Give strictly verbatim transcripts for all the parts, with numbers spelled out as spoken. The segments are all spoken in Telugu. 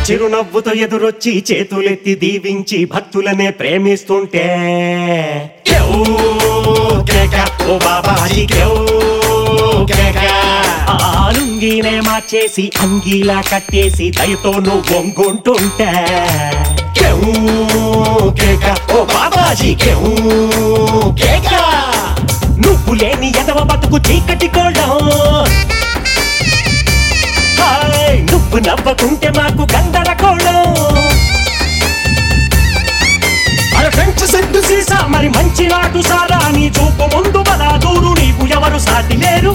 చిరునవ్వుతో ఎదురొచ్చి చేతులెత్తి దీవించి భక్తులనే ప్రేమిస్తుంటే కేవ్ కేక ఓ బాబాజీ కేవ్ కేక ఆలుంగినే మార్చేసి అంగీలా కట్టేసి దయతో నువ్వు వంగుంటుంటే కేవ్ కేక ఓ బాబాజీ కేవ్ కేక నువ్వు లేని ఎదవ బతుకు చీకటి కోళ్ళం నువ్వు నవ్వకుంటే మాకు గందరగోళం ఫ్రెంచ్ సెంటు సీసా మరి మంచి నాటు సారా నీ చూపు ముందు బలా దూరు నీకు ఎవరు సాటి లేరు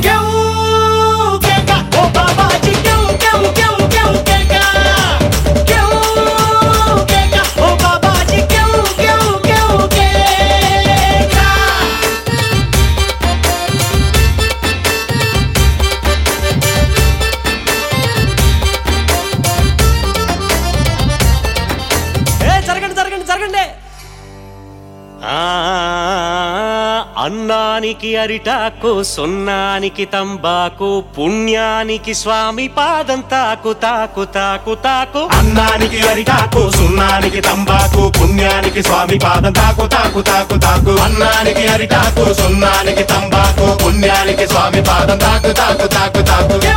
అన్నానికి అరిటాకు సున్నానికి తంబాకు పుణ్యానికి స్వామి పాదం తాకు తాకు తాకు తాకు అన్నానికి అరిటాకు సున్నానికి తంబాకు పుణ్యానికి స్వామి పాదం తాకు తాకు తాకు తాకు అన్నానికి అరిటాకు సున్నానికి తంబాకు పుణ్యానికి స్వామి పాదం తాకు తాకు తాకు తాకు